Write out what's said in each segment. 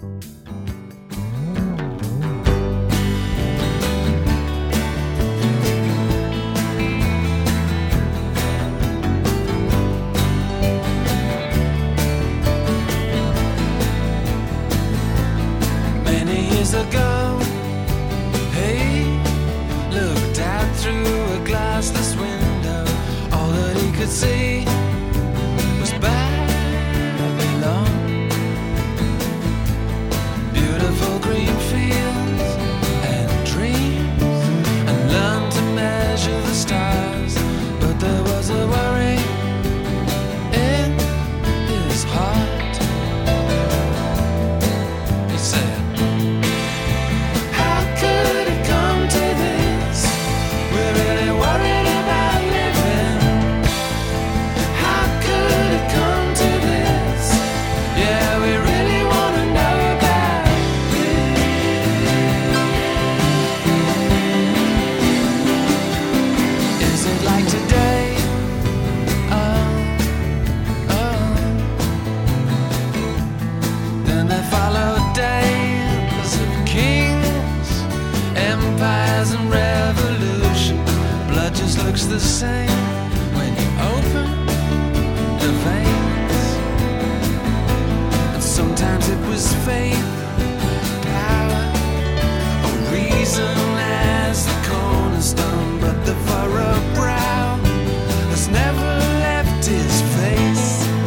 Years ago, he looked out through a glassless window. All that he could see was Babylon. Beautiful green fields and dreams, and learned to measure the stars. But there was a worry in his heart. He said, and revolution. Blood just looks the same when you open the veins. And sometimes it was faith, power, or reason as the cornerstone. But the furrowed brow has never left his face.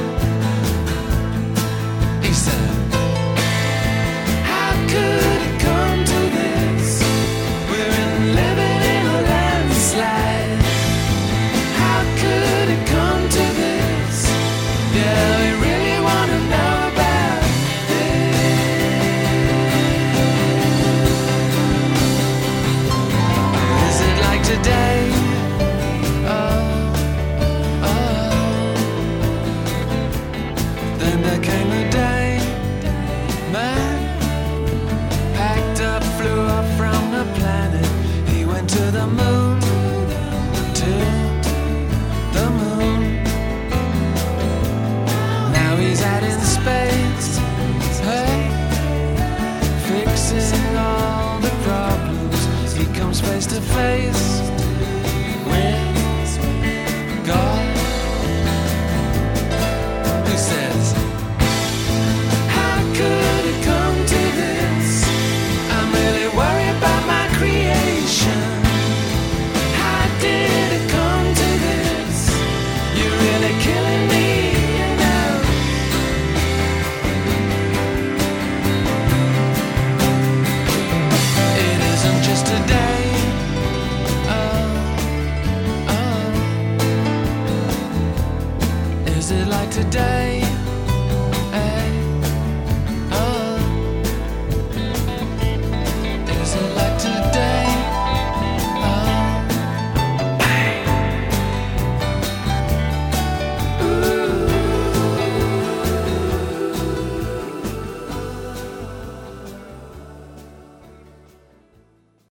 He said, how could it come to this? Living in a landslide. How could it come to this? Yeah, we really want to know about this. Is it like today? Then there came a day, man packed up, flew up from the planet. Went to the moon, to the moon. Now he's out in space, hey, fixing all the problems. He comes face to face with God. He says, how could it come to this? I'm really worried about my creation. Killing me, you know. It isn't just a day. Is it like today?